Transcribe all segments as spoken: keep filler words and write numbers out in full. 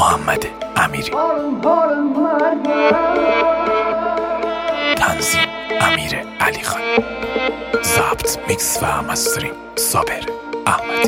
محمد امیری. تنظیم امیر علی خان. ضبط میکس و مسترینگ صابر احمدی.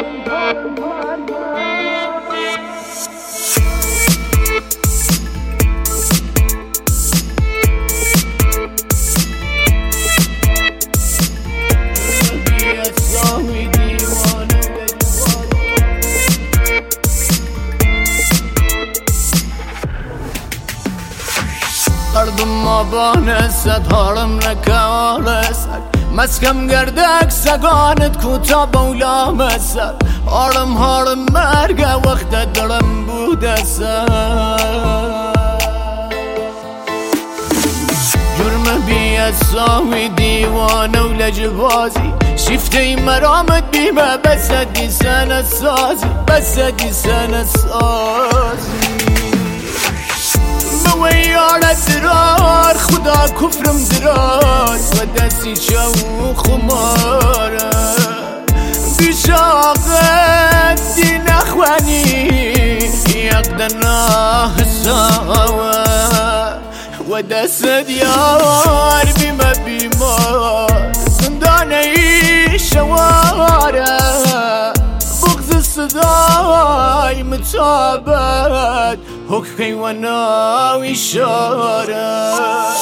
قردم آبان صد هارم نکارسد مسکم گردک سگانت کوتا بولا مسد هارم هارم مرگه وقت درم بوده سد جرم بیاد ساوی دیوانه و لجبازی شفته مرامت بیمه بسدی سنت سازی بسدی سنت سازی ویارت درار خدا کفرم دراز و دستی چو خماره بیشاقت دی نخوانی یقدنا حساوه و دست یار بیمه بیمار زندانه ای شواره بغض صدای متابت حکمی و ناوی شاره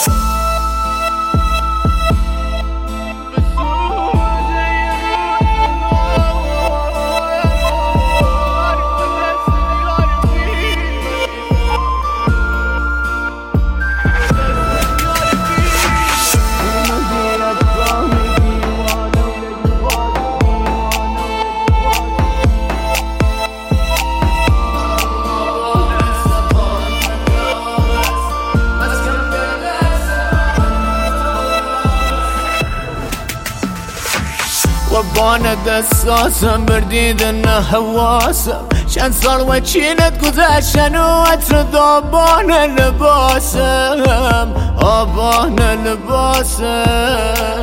و بان دستاسم بردیدن حواسم چند سال و چینت گذشتن و عطر دابان لباسم آبان لباسم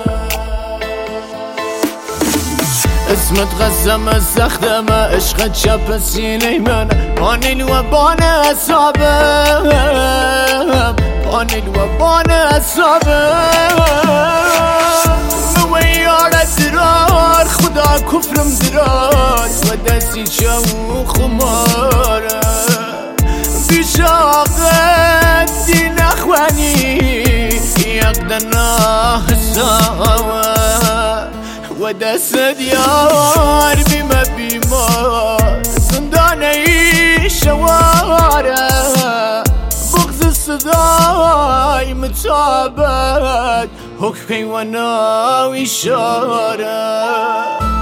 اسمت قسم سختم عشق چپ سینه من پانیل و بان اصابم پانیل و بان اصابم درار خدا کفرم دراز و دستی چو خماره بیشاقت دی نخوانی یقدنا حساوه و دست دیار بیمه بیمار زندانه ای شواره بغض صدای متابت حکمی و ناوی شاره